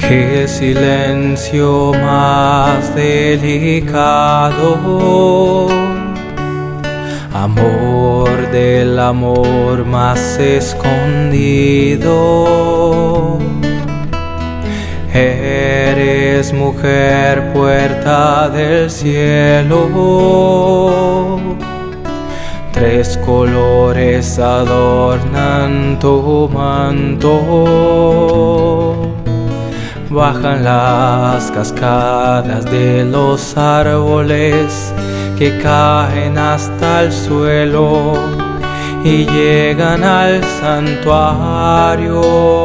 Qué silencio más delicado, amor del amor más escondido. Eres mujer, puerta del cielo. Tres colores adornan tu manto. Bajan las cascadas de los árboles que caen hasta el suelo y llegan al santuario.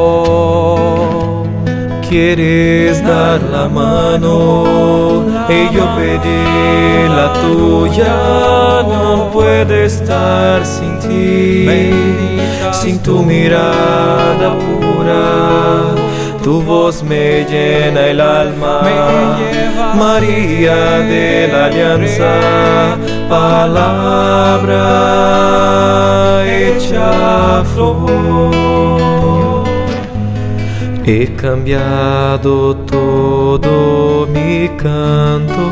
Quieres dar la mano y yo pedí la tuya. No puedo estar sin ti, sin tu mirada pura. Tu voz me llena el alma, María de la Alianza, palabra hecha flor. He cambiado todo mi canto,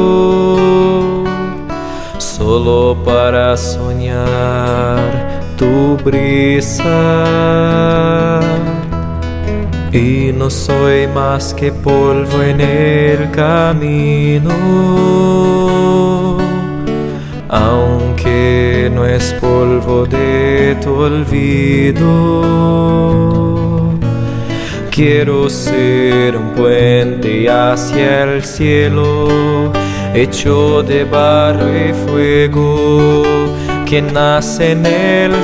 solo para soñar tu brisa. Y no soy más que polvo en el camino, aunque no es polvo de tu olvido. Quiero ser un puente hacia el cielo, hecho de barro y fuego, que nace en el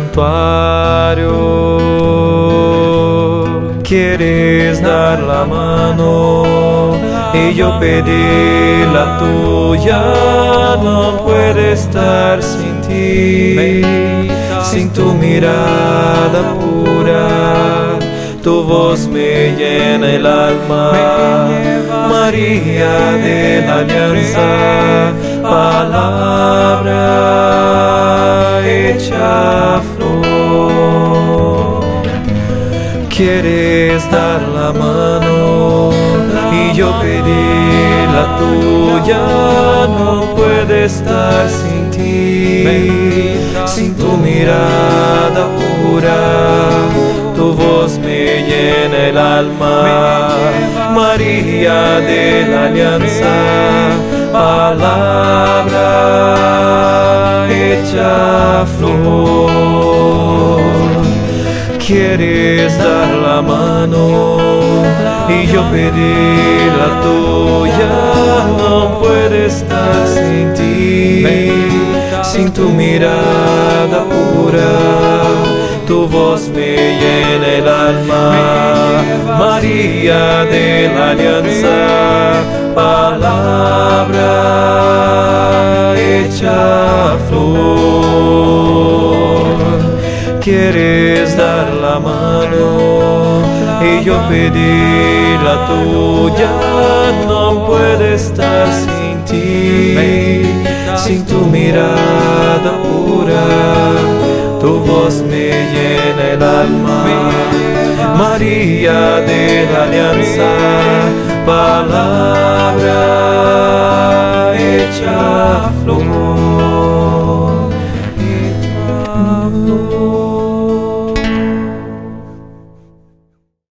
santuario. Quieres dar la mano y yo pedí la tuya. No puedo estar sin ti, sin tu mirada pura. Tu voz me llena el alma, María de la Alianza, palabra hecha flor. Quieres dar la mano y yo pedí la tuya. No puedo estar sin ti, sin tu mirada pura. Tu voz me llena el alma, María de la Alianza, palabra hecha flor. Quieres dar la mano y yo pedí la tuya. No puedo estar sin ti, sin tu mirada pura. Tu voz me llena el alma, María de la Alianza, palabra hecha flor. Quieres dar la mano y yo pedí la tuya. No puedo estar sin ti, sin tu mirada pura. Tu voz me llena el alma, María de la Alianza, palabra hecha